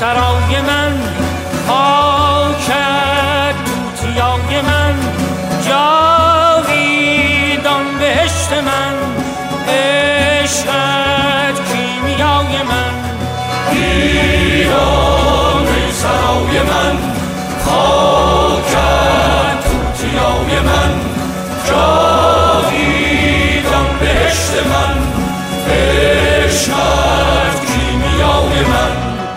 سرای من، خاکت توتیای من، جاویدان بهشت من، عشقت کیمیای من. ایران ای سرای من، خاکت توتیای من، جاویدان بهشت من، عشقت کیمیای من.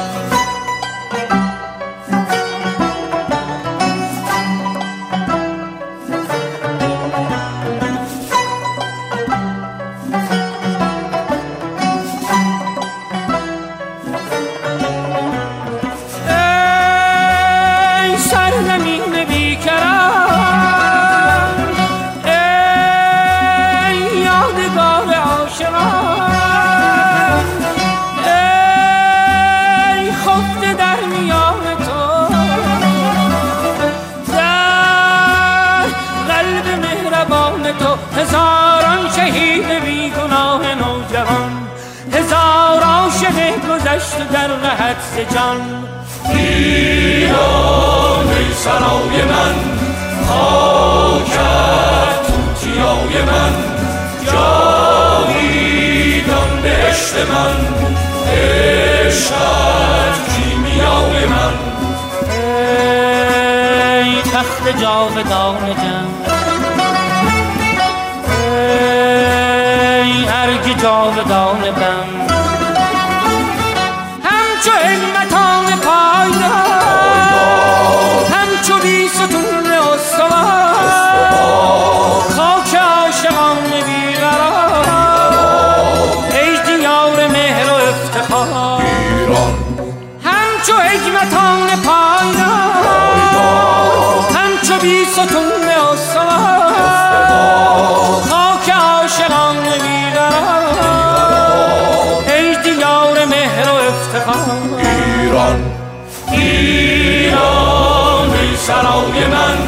هزاران شهید بیگناه نوجوان، هزار عاشق گذشته در قحط ز جان. ایران ای سرای من، خاکت توتیای من، جاویدان بهشت من، عشقت کیمیای من. ای تخت جاودان جم، ارگ جاودان بم، همچو علمتان پایدار، همچو بیستون استوار، خاک عاشقان بیقرار، ای دیار مهر و افتخار. همچو حکمتان پایدار، همچو بیستون استوار، خاک عاشقان ایران ای سرای من،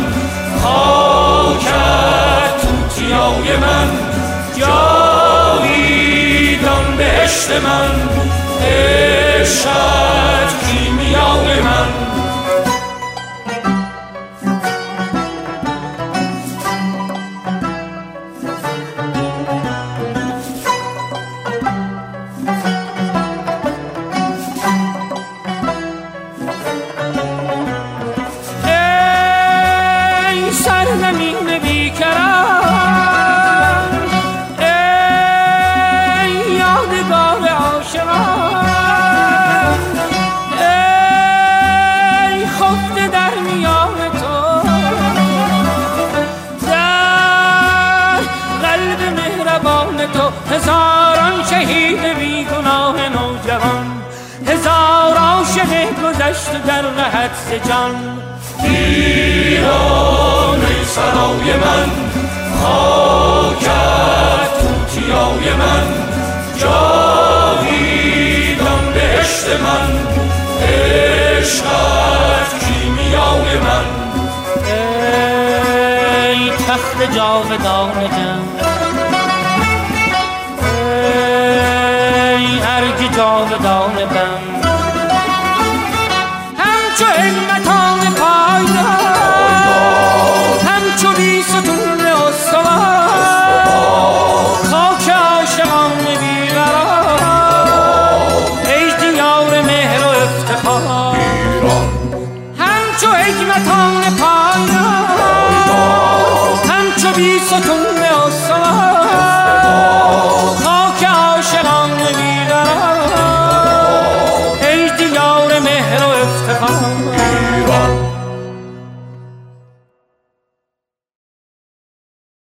خاکت توتیای من، جاویدان بهشت من، عشقت کیمیای من. سرزمین بیکران، ای یادگار عاشقان، ای خفته در میان تو، در قلب مهربان تو، هزاران شهید بیگناه نوجوان، هزار عاشق گذشته در قحط ز جان. ایران ای سرای من، خاکت توتیای من، جاویدان بهشت من، عشقت کیمیای من. ای تخت جاودان جم، ای ارگ جاودان بم، همچو علمتان پایدار، همچو بیستون استوار، خاک عاشقان بیقرار، ای دیار مهر و افتخار. همچو حکمتان پایدار،